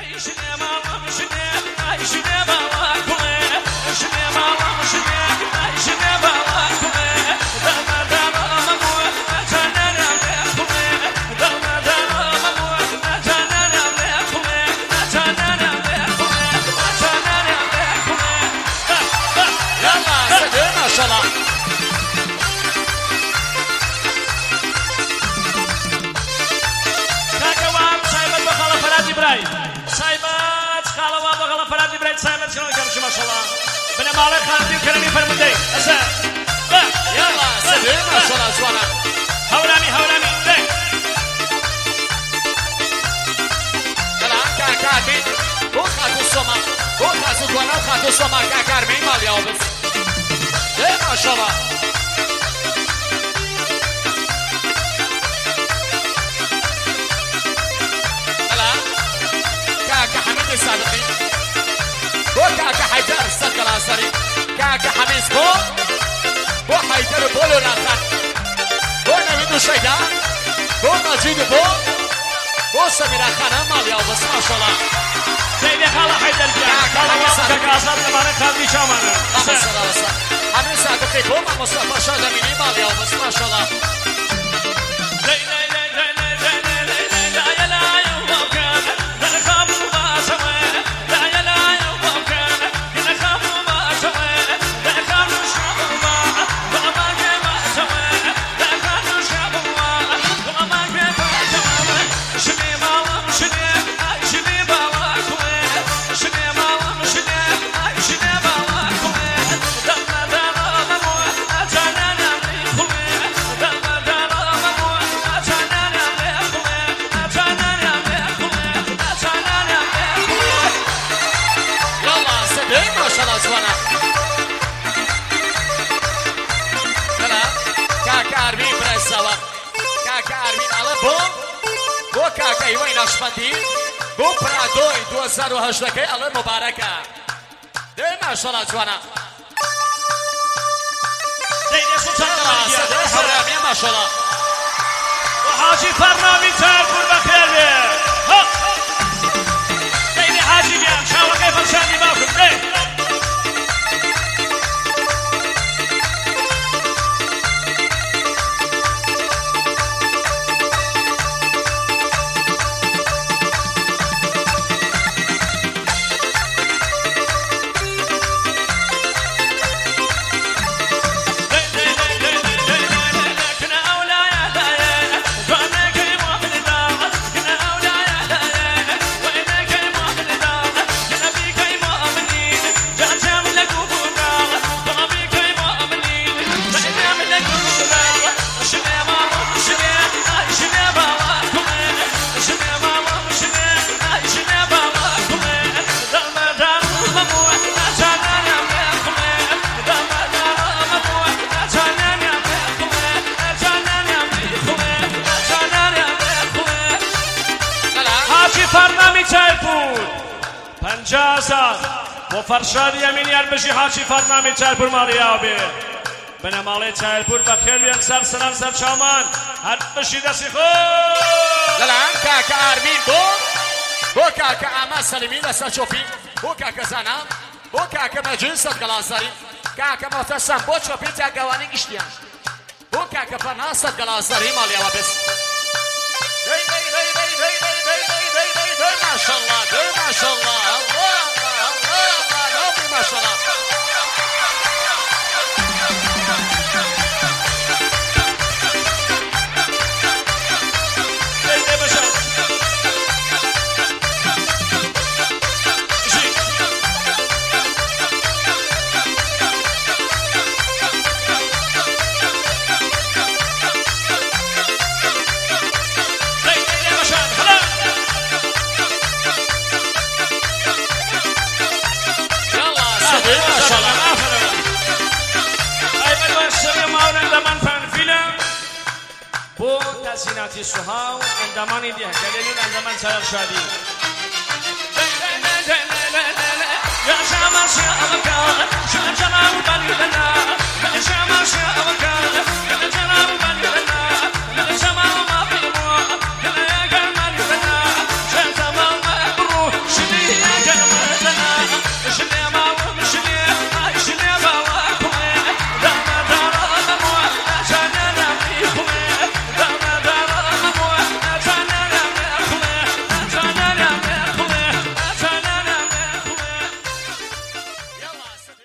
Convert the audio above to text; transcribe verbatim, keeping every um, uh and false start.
سايمر شلون كرش ما شاء الله بنا مالك خالدين كرمي فرمدي اسا يلا سيدي ما شاء الله جوانا هولامي هولامي دي يلا كاكا بين هو خاتو السما هو خاتو جوانا وخاتو السما كاكا رمي مال يا وبس ايه ما شاء الله يلا كاكا حميد الصادقي بو كاكا حيدر السكر عصري كاكا حميس بو بو حيدر بولو ناخن بو نميدو شيدا بو مجيد بو بو سميرا خانم ماليا وبس ما شاء الله سيدي خاله حيدر جان خاله كاكا عصر زمانه خالدي شامانه حميس صادقي بو ما مصطفى شادميني ماليا وبس ما شاء الله كاكا وين اشبندي بو برادوي دو هزار و هشت كي الله مباركه دي ما شاء الله جوانا دي سلطان الله حرامي ما شاء الله وحاجي فرنامي تاكل بخير ها دي حاجي بيان شاو كيف الشادي باكل دي جازا وفرشاد يمين يربشي حاجي فرنامي چارپور ماليا بي بنا مالي چارپور بخير بيان سر سلام سر شامان هر بشي دسي خو للان كاكا ارمين بو بو كاكا اما سلمين دسا شوفي بو كاكا زانا بو كاكا مجلس القلاصري كاكا متسم بو شوفي تا قوانين اشتيان بو كاكا فرناسة القلاصري ماليا بس دي دي دي دي دي دي دي دي دي ما شاء الله دي ما شاء الله الله الله الله الله ما شاء الله تحسينات السهاو عندما نديها كدليل عندما سير شادي يا شمس يا أبكار شو جمال بني لنا يا شمس يا أبكار